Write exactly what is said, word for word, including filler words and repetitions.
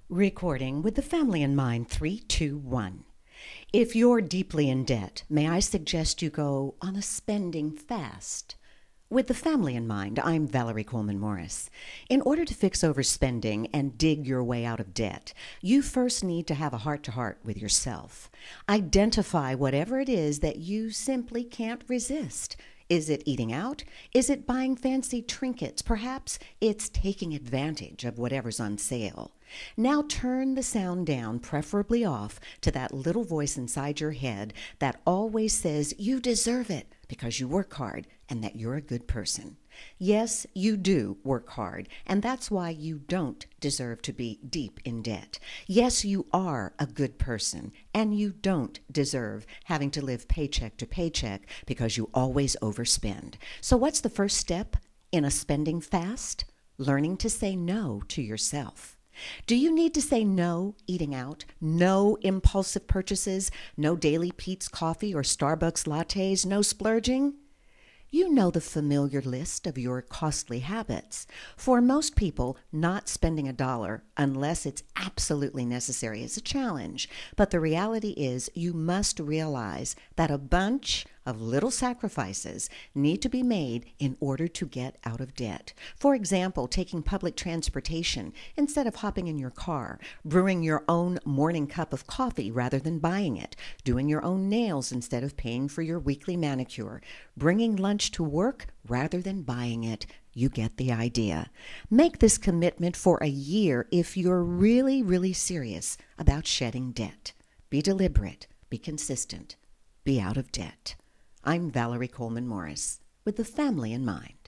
Recording with the family in mind. Three, two, one. If you're deeply in debt, may I suggest you go on a spending fast? With the family in mind, I'm Valerie Coleman Morris. In order to fix overspending and dig your way out of debt, you first need to have a heart-to-heart with yourself. Identify whatever it is that you simply can't resist. Is it eating out? Is it buying fancy trinkets? Perhaps it's taking advantage of whatever's on sale. Now turn the sound down, preferably off, to that little voice inside your head that always says you deserve it because you work hard and that you're a good person. Yes, you do work hard, and that's why you don't deserve to be deep in debt. Yes, you are a good person, and you don't deserve having to live paycheck to paycheck because you always overspend. So what's the first step in a spending fast? Learning to say no to yourself. Do you need to say no eating out, no impulsive purchases, no daily Peet's coffee or Starbucks lattes, no splurging? You know the familiar list of your costly habits. For most people, not spending a dollar unless it's absolutely necessary is a challenge. But the reality is you must realize that a bunch of little sacrifices need to be made in order to get out of debt. For example, taking public transportation instead of hopping in your car, brewing your own morning cup of coffee rather than buying it, doing your own nails instead of paying for your weekly manicure, bringing lunch to work rather than buying it. You get the idea. Make this commitment for a year if you're really, really serious about shedding debt. Be deliberate, be consistent, be out of debt. I'm Valerie Coleman Morris with the family in mind.